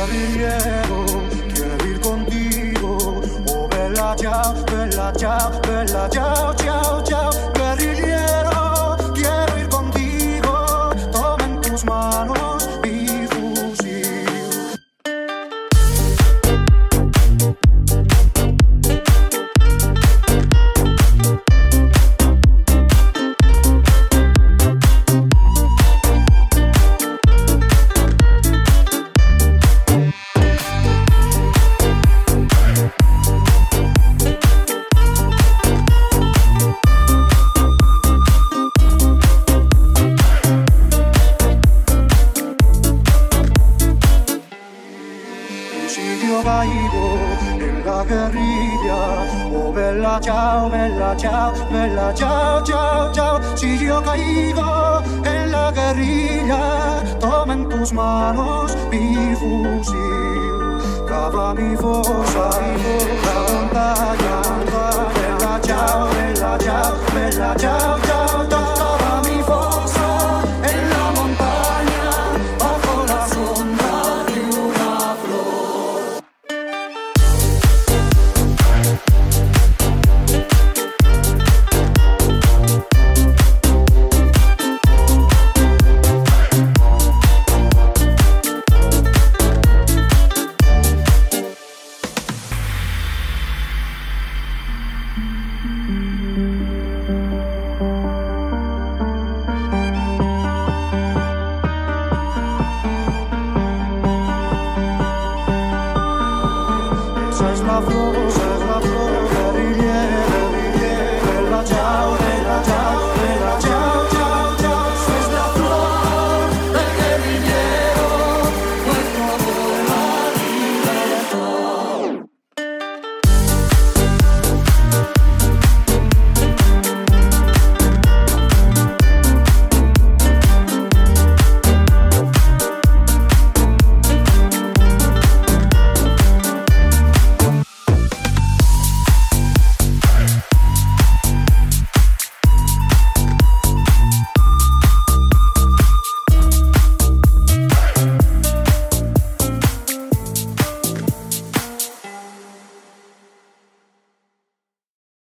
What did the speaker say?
guerrillero, quiero ir contigo. Oh, bella ciao, bella ciao, bella ciao, ciao, ciao. Guerrillero, quiero ir contigo. Toma en tus manos mi fusil. Si yo caigo en la guerrilla, oh bella ciao, bella ciao, bella ciao, ciao, ciao. Si yo caigo en la guerrilla, toma en tus manos mi fusil, cava mi fosa, la montaña, bella ciao, bella ciao, bella ciao, ciao, ciao. Cava mi fosa en la montaña, bajo la sombra de una flor. Esa es la flor, esa es la flor.